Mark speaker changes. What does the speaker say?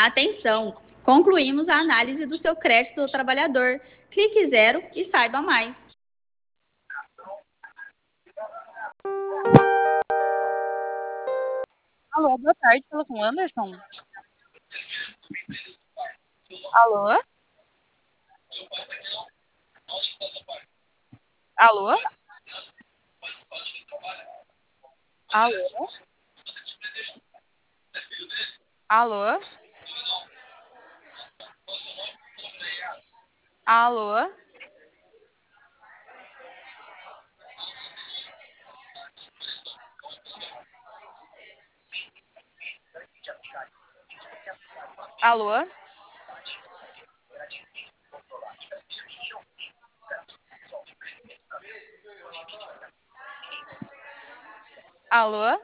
Speaker 1: Atenção! Concluímos a análise do seu crédito do trabalhador. Clique zero e saiba mais.
Speaker 2: Alô, boa tarde, fala com o Anderson. Alô? Alô? Alô? Alô? Alô? Alô? Alô?